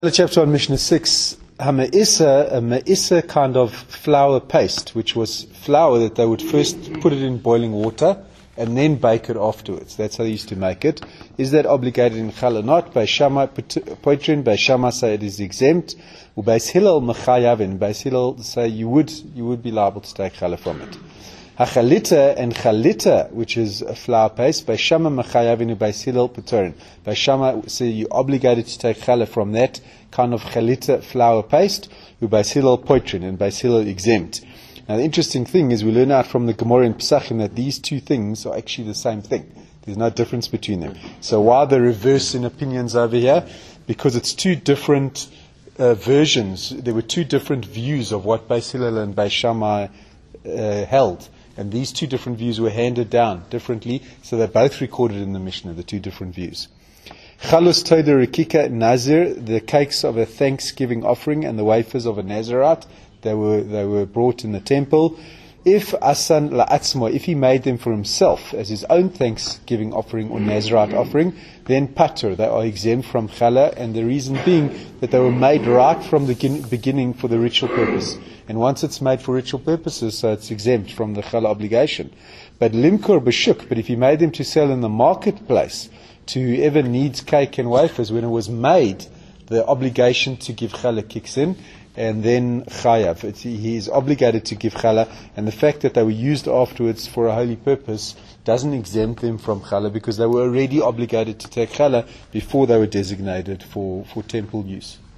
Chapter on Mishnah 6, a ma'isa kind of flour paste, which was flour that they would first put it in boiling water and then bake it afterwards. That's how they used to make it. Is that obligated in challah or not? By Shammai Poitrin, by Shammai say it is exempt. By Hillel mechayavin, by Hillel say you would be liable to take challah from it. Hachalita and chalita, which is a flour paste, by Shammai mechayavin, by Hillel potorin. By Shammai say you're obligated to take challah from that kind of chalita flour paste. By Hillel poitrin, and by Hillel exempt. Now the interesting thing is we learn out from the Gemara in Pesachim that these two things are actually the same thing. There's no difference between them. So why the reverse in opinions over here? Because it's two different versions. There were two different views of what Beis Hillel and Beis Shammai held. And these two different views were handed down differently, so they're both recorded in the Mishnah, the two different views. Chalus Toda Rikika Nazir, the cakes of a thanksgiving offering and the wafers of a Nazirite, they were brought in the temple. If Asan La'atzmo, if he made them for himself as his own thanksgiving offering or Nazirite offering, then patur, they are exempt from challah, and the reason being that they were made right from the beginning for the ritual purpose. And once it's made for ritual purposes, so it's exempt from the challah obligation. But limkur b'shuk, but if he made them to sell in the marketplace to whoever needs cake and wafers, when it was made, the obligation to give challah kicks in, and then chayav. He is obligated to give challah, and the fact that they were used afterwards for a holy purpose doesn't exempt them from challah, because they were already obligated to take challah before they were designated for temple use.